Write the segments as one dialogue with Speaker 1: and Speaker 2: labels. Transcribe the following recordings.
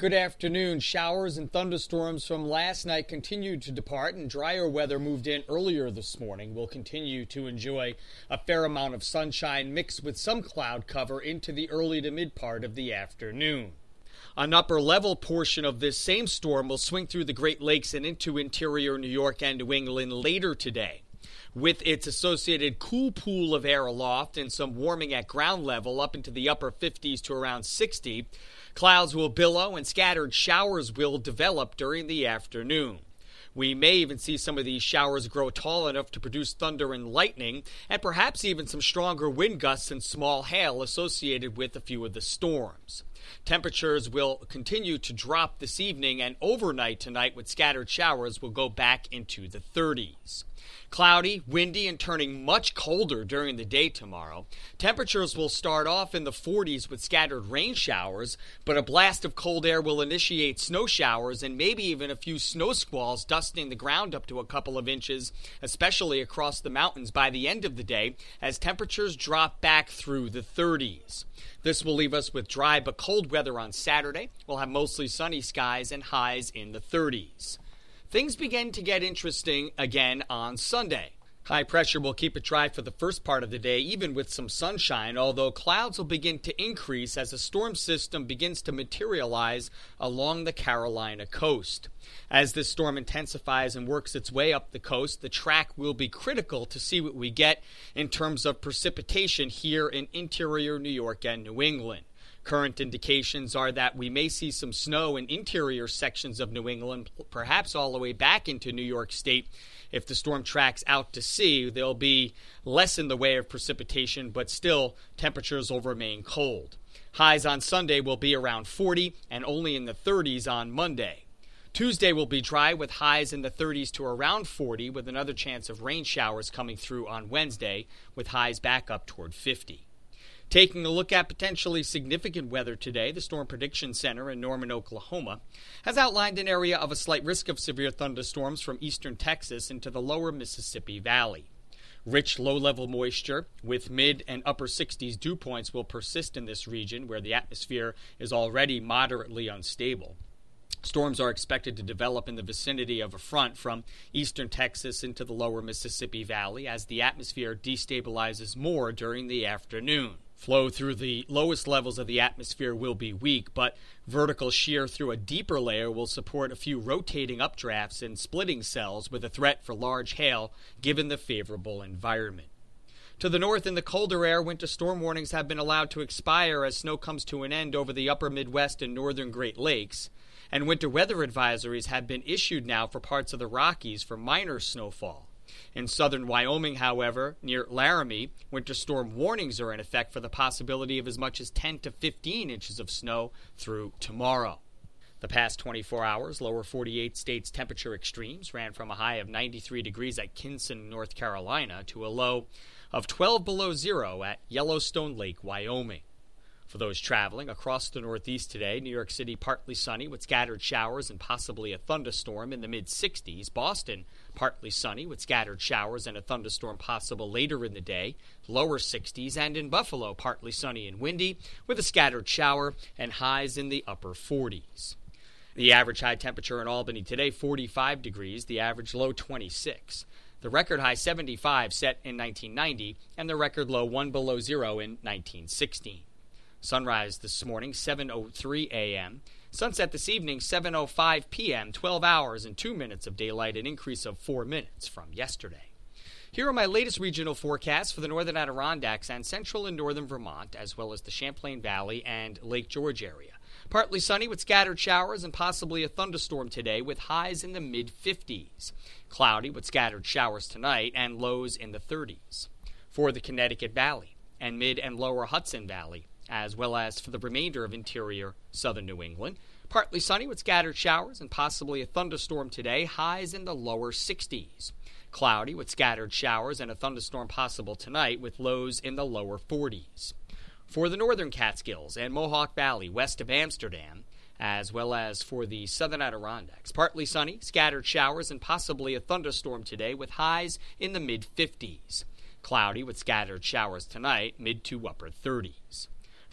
Speaker 1: Good afternoon. Showers and thunderstorms from last night continued to depart, and drier weather moved in earlier this morning. We'll continue to enjoy a fair amount of sunshine mixed with some cloud cover into the early to mid part of the afternoon. An upper level portion of this same storm will swing through the Great Lakes and into interior New York and New England later today. With its associated cool pool of air aloft and some warming at ground level up into the upper 50s to around 60, clouds will billow and scattered showers will develop during the afternoon. We may even see some of these showers grow tall enough to produce thunder and lightning, and perhaps even some stronger wind gusts and small hail associated with a few of the storms. Temperatures will continue to drop this evening, and overnight tonight with scattered showers will go back into the 30s. Cloudy, windy, and turning much colder during the day tomorrow. Temperatures will start off in the 40s with scattered rain showers, but a blast of cold air will initiate snow showers and maybe even a few snow squalls dusting the ground up to a couple of inches, especially across the mountains by the end of the day as temperatures drop back through the 30s. This will leave us with dry but cold weather on Saturday. We'll have mostly sunny skies and highs in the 30s. Things begin to get interesting again on Sunday. High pressure will keep it dry for the first part of the day, even with some sunshine, although clouds will begin to increase as a storm system begins to materialize along the Carolina coast. As this storm intensifies and works its way up the coast, the track will be critical to see what we get in terms of precipitation here in interior New York and New England. Current indications are that we may see some snow in interior sections of New England, perhaps all the way back into New York State. If the storm tracks out to sea, there'll be less in the way of precipitation, but still temperatures will remain cold. Highs on Sunday will be around 40 and only in the 30s on Monday. Tuesday will be dry with highs in the 30s to around 40, with another chance of rain showers coming through on Wednesday, with highs back up toward 50. Taking a look at potentially significant weather today, the Storm Prediction Center in Norman, Oklahoma, has outlined an area of a slight risk of severe thunderstorms from eastern Texas into the lower Mississippi Valley. Rich low-level moisture with mid and upper 60s dew points will persist in this region where the atmosphere is already moderately unstable. Storms are expected to develop in the vicinity of a front from eastern Texas into the lower Mississippi Valley as the atmosphere destabilizes more during the afternoon. Flow through the lowest levels of the atmosphere will be weak, but vertical shear through a deeper layer will support a few rotating updrafts and splitting cells with a threat for large hail given the favorable environment. To the north in the colder air, winter storm warnings have been allowed to expire as snow comes to an end over the upper Midwest and northern Great Lakes, and winter weather advisories have been issued now for parts of the Rockies for minor snowfall. In southern Wyoming, however, near Laramie, winter storm warnings are in effect for the possibility of as much as 10 to 15 inches of snow through tomorrow. The past 24 hours, lower 48 states' temperature extremes ran from a high of 93 degrees at Kinston, North Carolina, to a low of 12 below zero at Yellowstone Lake, Wyoming. For those traveling across the Northeast today, New York City partly sunny with scattered showers and possibly a thunderstorm in the mid-60s. Boston partly sunny with scattered showers and a thunderstorm possible later in the day, lower 60s. And in Buffalo, partly sunny and windy with a scattered shower and highs in the upper 40s. The average high temperature in Albany today, 45 degrees, the average low 26. The record high 75 set in 1990 and the record low 1 below zero in 1916. Sunrise this morning, 7:03 a.m. Sunset this evening, 7:05 p.m., 12 hours and 2 minutes of daylight, an increase of 4 minutes from yesterday. Here are my latest regional forecasts for the northern Adirondacks and central and northern Vermont, as well as the Champlain Valley and Lake George area. Partly sunny with scattered showers and possibly a thunderstorm today with highs in the mid-50s. Cloudy with scattered showers tonight and lows in the 30s. For the Connecticut Valley and mid and lower Hudson Valley, as well as for the remainder of interior southern New England. Partly sunny with scattered showers and possibly a thunderstorm today, highs in the lower 60s. Cloudy with scattered showers and a thunderstorm possible tonight with lows in the lower 40s. For the northern Catskills and Mohawk Valley west of Amsterdam, as well as for the southern Adirondacks, partly sunny, scattered showers and possibly a thunderstorm today with highs in the mid-50s. Cloudy with scattered showers tonight, mid to upper 30s.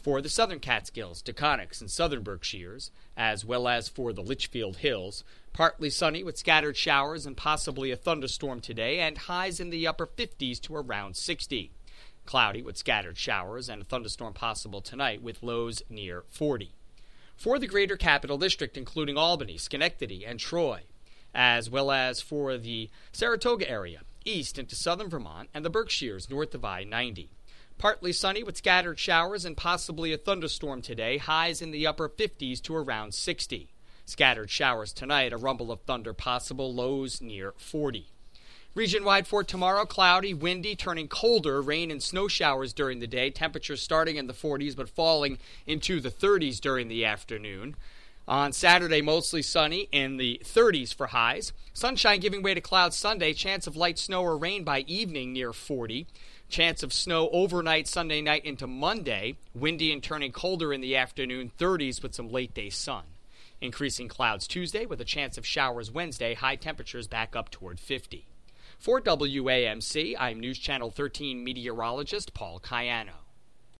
Speaker 1: For the southern Catskills, Taconics, and southern Berkshires, as well as for the Litchfield Hills, partly sunny with scattered showers and possibly a thunderstorm today, and highs in the upper 50s to around 60. Cloudy with scattered showers and a thunderstorm possible tonight with lows near 40. For the greater capital district, including Albany, Schenectady, and Troy, as well as for the Saratoga area, east into southern Vermont, and the Berkshires north of I-90. Partly sunny with scattered showers and possibly a thunderstorm today, highs in the upper 50s to around 60. Scattered showers tonight, a rumble of thunder possible, lows near 40. Region-wide for tomorrow, cloudy, windy, turning colder, rain and snow showers during the day, temperatures starting in the 40s but falling into the 30s during the afternoon. On Saturday, mostly sunny in the 30s for highs. Sunshine giving way to clouds Sunday, chance of light snow or rain by evening near 40. Chance of snow overnight Sunday night into Monday, windy and turning colder in the afternoon, 30s with some late-day sun. Increasing clouds Tuesday with a chance of showers Wednesday, high temperatures back up toward 50. For WAMC, I'm News Channel 13 meteorologist Paul Cayano.